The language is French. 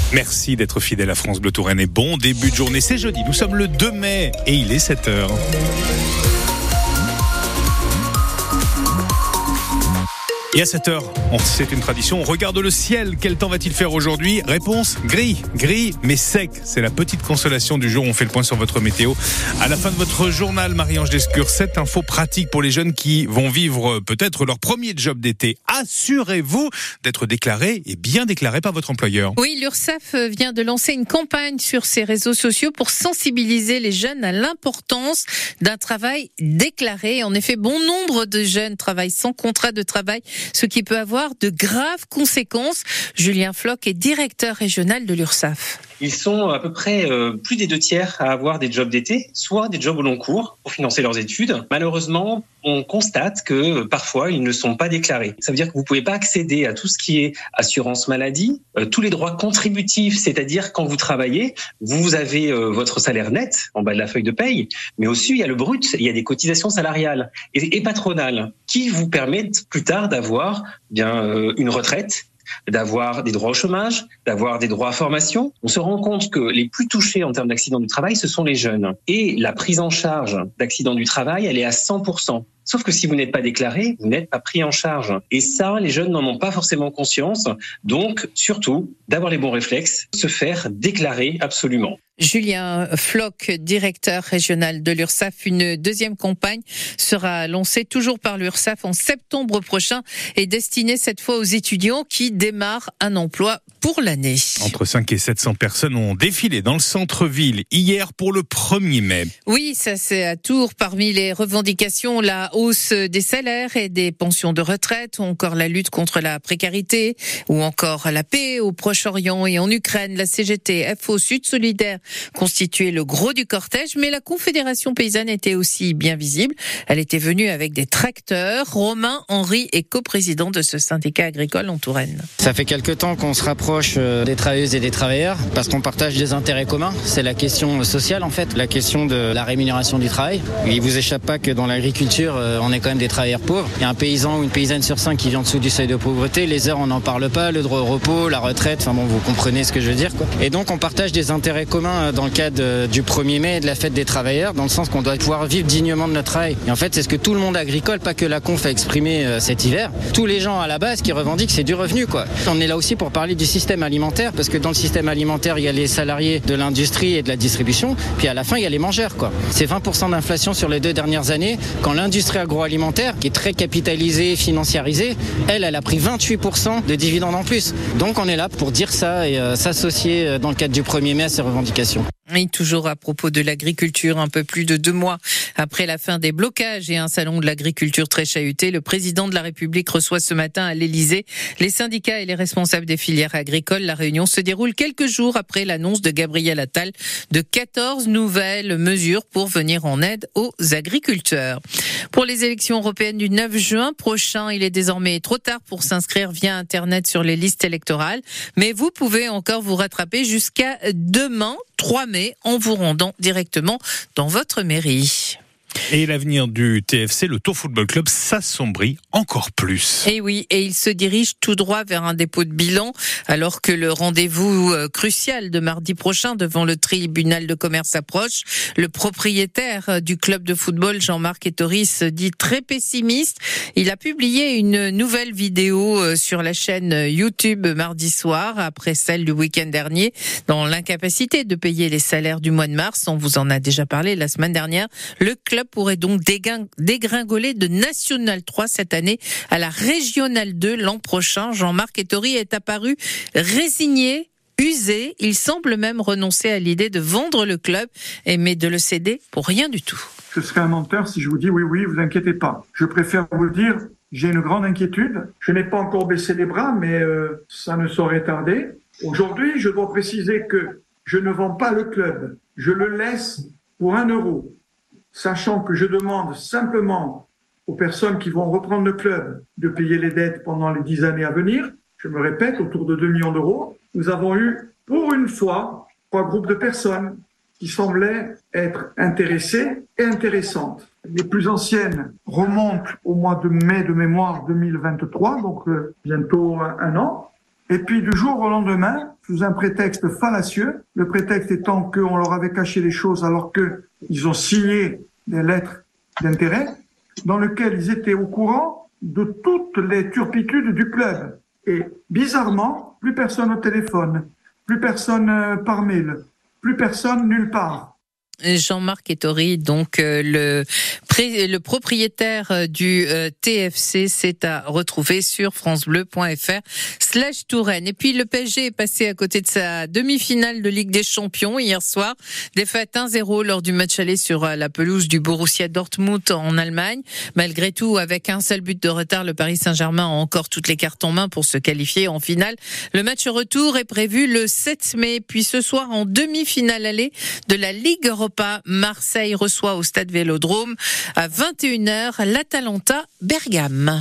Merci d'être fidèle à France Bleu Touraine et bon début de journée. C'est jeudi, nous sommes le 2 mai et il est 7h. Et à 7h, c'est une tradition, on regarde le ciel. Quel temps va-t-il faire aujourd'hui ? Réponse, gris, mais sec. C'est la petite consolation du jour. On fait le point sur votre météo. À la fin de votre journal, Marie-Ange Descures, 7 infos pratiques pour les jeunes qui vont vivre peut-être leur premier job d'été. Assurez-vous d'être déclaré et bien déclaré par votre employeur. Oui, l'URSSAF vient de lancer une campagne sur ses réseaux sociaux pour sensibiliser les jeunes à l'importance d'un travail déclaré. En effet, bon nombre de jeunes travaillent sans contrat de travail, ce qui peut avoir de graves conséquences. Julien Floch est directeur régional de l'URSSAF. Ils sont à peu près plus des 2/3 à avoir des jobs d'été, soit des jobs au long cours pour financer leurs études. Malheureusement, on constate que parfois, ils ne sont pas déclarés. Ça veut dire que vous ne pouvez pas accéder à tout ce qui est assurance maladie, tous les droits contributifs, c'est-à-dire quand vous travaillez, vous avez votre salaire net en bas de la feuille de paye, mais aussi il y a le brut, il y a des cotisations salariales et patronales qui vous permettent plus tard d'avoir une retraite, d'avoir des droits au chômage, d'avoir des droits à formation. On se rend compte que les plus touchés en termes d'accidents du travail, ce sont les jeunes. Et la prise en charge d'accidents du travail, elle est à 100%. Sauf que si vous n'êtes pas déclaré, vous n'êtes pas pris en charge. Et ça, les jeunes n'en ont pas forcément conscience. Donc, surtout, d'avoir les bons réflexes, se faire déclarer absolument. Julien Floch, directeur régional de l'URSSAF. Une deuxième campagne sera lancée toujours par l'URSSAF en septembre prochain et destinée cette fois aux étudiants qui démarrent un emploi pour l'année. Entre 5 et 700 personnes ont défilé dans le centre-ville hier pour le 1er mai. Oui, ça c'est à Tours. Parmi les revendications, la hausse des salaires et des pensions de retraite, ou encore la lutte contre la précarité, ou encore la paix au Proche-Orient et en Ukraine. La CGT, FO, Sud Solidaire constituait le gros du cortège, mais la Confédération paysanne était aussi bien visible. Elle était venue avec des tracteurs. Romain Henry est coprésident de ce syndicat agricole en Touraine. Ça fait quelque temps qu'on se rapproche des travailleuses et des travailleurs parce qu'on partage des intérêts communs. C'est la question sociale en fait, la question de la rémunération du travail. Il vous échappe pas que dans l'agriculture, on est quand même des travailleurs pauvres. Il y a un paysan ou une paysanne sur 5 qui vit en dessous du seuil de pauvreté. Les heures, on n'en parle pas. Le droit au repos, la retraite, vous comprenez ce que je veux dire, quoi. Et donc, on partage des intérêts communs dans le cadre du 1er mai et de la fête des travailleurs, dans le sens qu'on doit pouvoir vivre dignement de notre travail. Et en fait, c'est ce que tout le monde agricole, pas que la Conf, a exprimé cet hiver. Tous les gens à la base qui revendiquent, c'est du revenu, quoi. On est là aussi pour parler du système alimentaire, parce que dans le système alimentaire, il y a les salariés de l'industrie et de la distribution, puis à la fin, il y a les mangeurs, quoi. C'est 20% d'inflation sur les 2 dernières années, quand l'industrie agroalimentaire, qui est très capitalisée, financiarisée, elle a pris 28% de dividendes en plus. Donc on est là pour dire ça et s'associer dans le cadre du 1er mai à ces revendications. Et toujours à propos de l'agriculture, un peu plus de 2 mois après la fin des blocages et un salon de l'agriculture très chahuté, le président de la République reçoit ce matin à l'Élysée les syndicats et les responsables des filières agricoles. La réunion se déroule quelques jours après l'annonce de Gabriel Attal de 14 nouvelles mesures pour venir en aide aux agriculteurs. Pour les élections européennes du 9 juin prochain, il est désormais trop tard pour s'inscrire via Internet sur les listes électorales, mais vous pouvez encore vous rattraper jusqu'à demain, 3 mai, en vous rendant directement dans votre mairie. Et l'avenir du TFC, le Tours Football Club, s'assombrit encore plus. Et oui, et il se dirige tout droit vers un dépôt de bilan, alors que le rendez-vous crucial de mardi prochain devant le tribunal de commerce approche. Le propriétaire du club de football, Jean-Marc Ettori, se dit très pessimiste. Il a publié une nouvelle vidéo sur la chaîne YouTube mardi soir, après celle du week-end dernier, dans l'incapacité de payer les salaires du mois de mars. On vous en a déjà parlé la semaine dernière. Le club pourrait donc dégringoler de National 3 cette année à la Régionale 2 l'an prochain. Jean-Marc Ettori est apparu résigné, usé. Il semble même renoncer à l'idée de vendre le club, mais de le céder pour rien du tout. Je serais un menteur si je vous dis oui, vous inquiétez pas. Je préfère vous dire, j'ai une grande inquiétude. Je n'ai pas encore baissé les bras, mais ça ne saurait tarder. Aujourd'hui, je dois préciser que je ne vends pas le club. Je le laisse pour 1 euro. Sachant que je demande simplement aux personnes qui vont reprendre le club de payer les dettes pendant les 10 années à venir. Je me répète, autour de 2 millions d'euros. Nous avons eu, pour une fois, 3 groupes de personnes qui semblaient être intéressées et intéressantes. Les plus anciennes remontent au mois de mai de mémoire 2023, donc bientôt 1 an. Et puis du jour au lendemain, sous un prétexte fallacieux, le prétexte étant qu'on leur avait caché les choses alors qu'ils ont signé des lettres d'intérêt dans lesquelles ils étaient au courant de toutes les turpitudes du club. Et bizarrement, plus personne au téléphone, plus personne par mail, plus personne nulle part. Jean-Marc Ettori, donc le propriétaire du TFC, c'est à retrouver sur francebleu.fr/Touraine. Et puis le PSG est passé à côté de sa demi-finale de Ligue des Champions hier soir. Défaite 1-0 lors du match aller sur la pelouse du Borussia Dortmund en Allemagne. Malgré tout, avec un seul but de retard, le Paris Saint-Germain a encore toutes les cartes en main pour se qualifier en finale. Le match retour est prévu le 7 mai. Puis ce soir, en demi-finale aller de la Ligue Europa, Marseille reçoit au stade Vélodrome à 21h l'Atalanta Bergame.